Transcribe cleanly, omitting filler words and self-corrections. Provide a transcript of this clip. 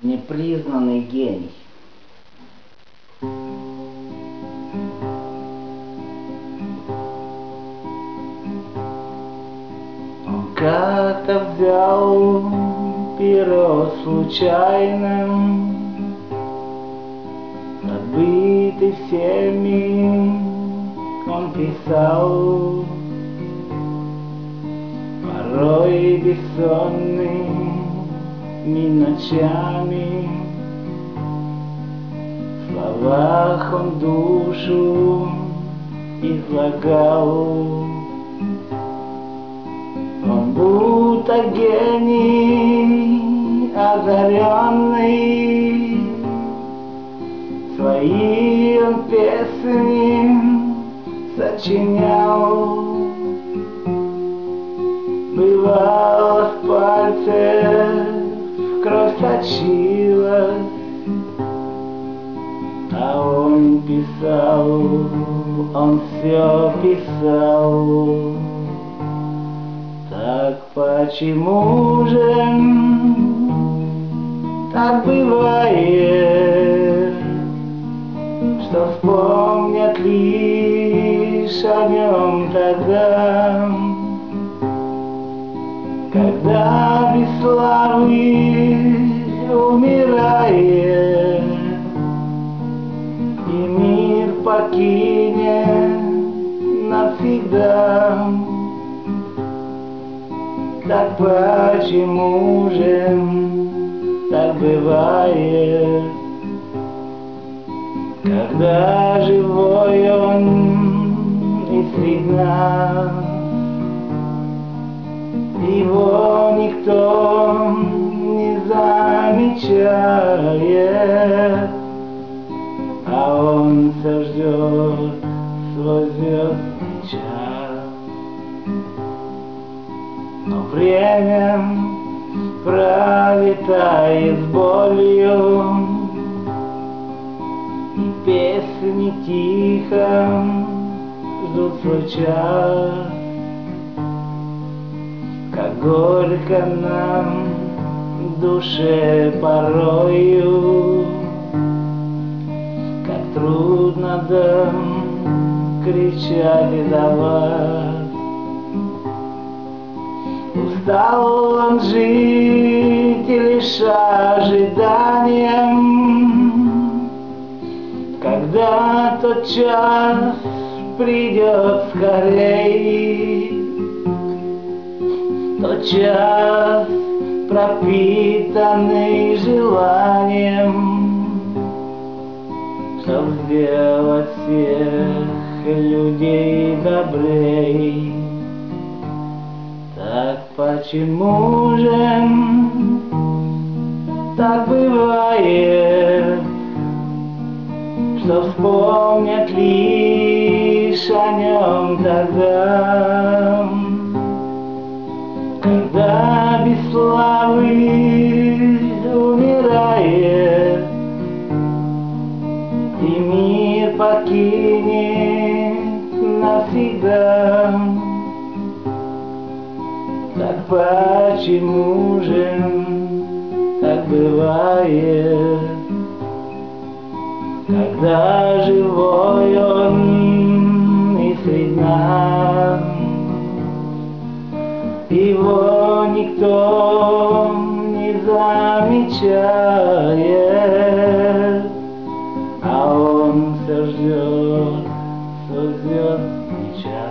Непризнанный гений. Он как-то взял перо случайным, забытый всеми, он писал, порой бессонными ночами. В словах он душу излагал. Он будто гений озаренный, свои он песни сочинял. Бывало, с пальцев кровь сочилась, а он писал, он все писал. Так почему же так бывает, что вспомнят лишь о нем тогда, когда без славы умирает и мир покинет навсегда. Так почему же так бывает, когда живой он и среди нас, его никто не замечает, а он все ждет свой звездный час. Но время пролетает с болью, и песни тихо ждут свой час. Как горько нам в душе порою, как трудно нам кричать и давать. Устал он жить и лишь ожиданием, когда тот час придет скорей. Тот час, пропитанный желанием, чтоб сделать всех людей добрей. Так почему же так бывает, что вспомнят лишь о нем тогда, когда без славы умирает и мир покинет навсегда. Так почему же так бывает, когда живой он и среди нас, его никто не замечает, а он все ждет свой звездный час.